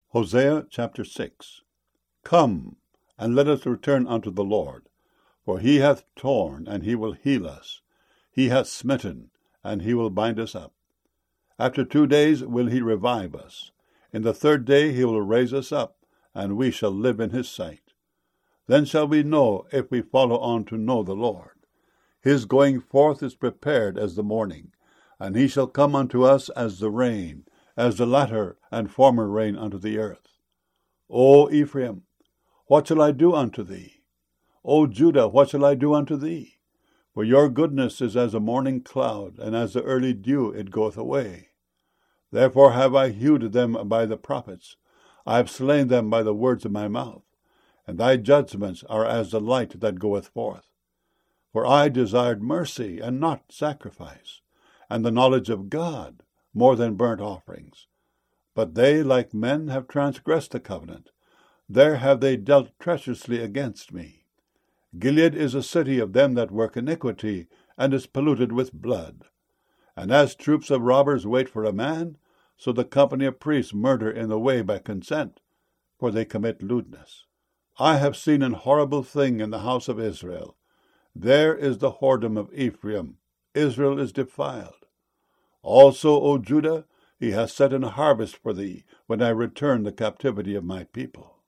Hosea chapter 6. Come, and let us return unto the Lord. For he hath torn, and he will heal us. He hath smitten, and he will bind us up. After 2 days will he revive us. In the 3rd day he will raise us up, and we shall live in his sight. Then shall we know, if we follow on to know the Lord. His going forth is prepared as the morning, and he shall come unto us as the rain, as the latter and former rain unto the earth. O Ephraim, what shall I do unto thee? O Judah, what shall I do unto thee? For your goodness is as a morning cloud, and as the early dew it goeth away. Therefore have I hewed them by the prophets, I have slain them by the words of my mouth, and thy judgments are as the light that goeth forth. For I desired mercy, and not sacrifice, and the knowledge of God, more than burnt offerings. But they, like men, have transgressed the covenant. There have they dealt treacherously against me. Gilead is a city of them that work iniquity, and is polluted with blood. And as troops of robbers wait for a man, so the company of priests murder in the way by consent, for they commit lewdness. I have seen an horrible thing in the house of Israel. There is the whoredom of Ephraim. Israel is defiled. Also, O Judah, he hath set an harvest for thee, when I return the captivity of my people.